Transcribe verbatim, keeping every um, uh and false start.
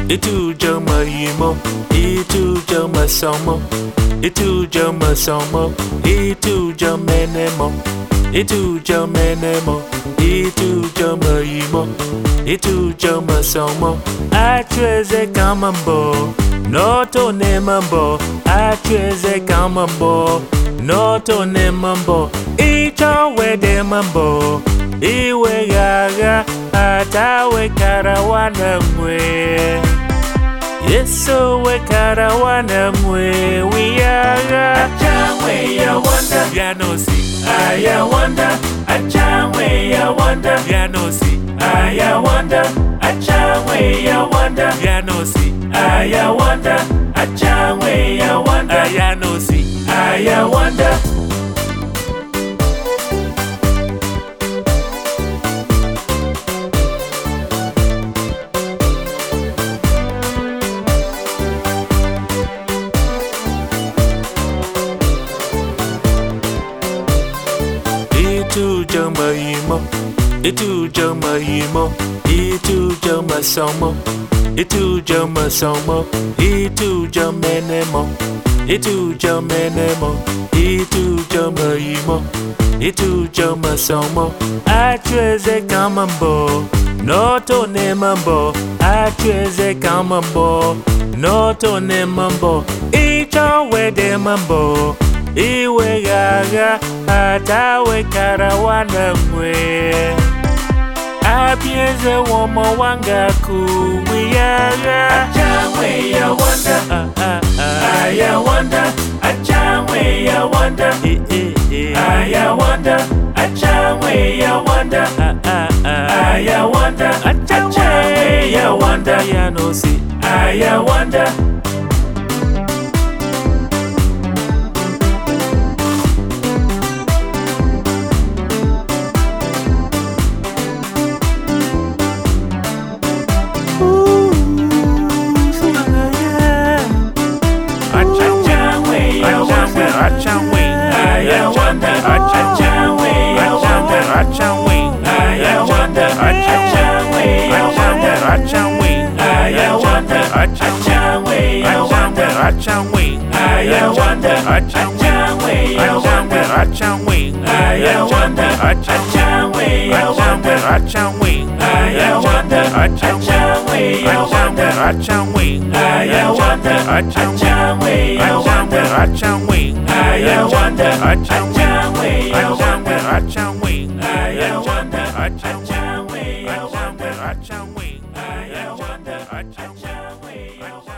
Itu jama yimo, itu jama somo, itu jama somo, itu jamenemo, itu jamenemo, itu jama yimo, itu jama somo. Achweze kamambo, noto ne mambo. Achweze kamambo, noto ne mambo. Icho wede mambo, iwe gaga, atawe karawana mwe. Yeso we karawana mwe, we are Achawe ya wanda, ya no si. Aya wanda, achawe ya wanda, ya no si. Aya wanda, achawe ya wanda, ya no si. Aya wanda, achawe ya wanda, ya no si. Aya wanda. Itu jama yimo, itu jama yimo, itu jama somo, itu jama somo, itu jamenemo, itu jamenemo, itu jama yimo, itu jama somo. Achweze kamambo, noto ne mambo. Achweze kamambo, noto ne mambo. Icho wede mambo, iwe gaga, atawe karawana mwe. Abieze womo wanga kuwiyaga. Achawe ya wanda, uh, uh, uh. Aya wanda, achawe ya wanda, eh, eh, eh. Aya wanda, achawe ya wanda, uh, uh, uh. Aya wanda, achawe ya wanda, ya no si. Aya wanda. Achawe, I wonder, Achawe, I wonder, Achawe, I wonder, Achawe, I wonder, Achawe, I wonder, Achawe, I wonder, Achawe, I wonder, Achawe, I wonder, Achawe, I wonder, Achawe, I wonder, Achawe, I wonder, Achawe, I wonder, Achawe, I wonder, Achawe, I wonder, Achawe. I wonder, Achawe, I wonder, Achawe, I wonder, Achawe, I wonder, Achawe, I wonder, Achawe, I wonder.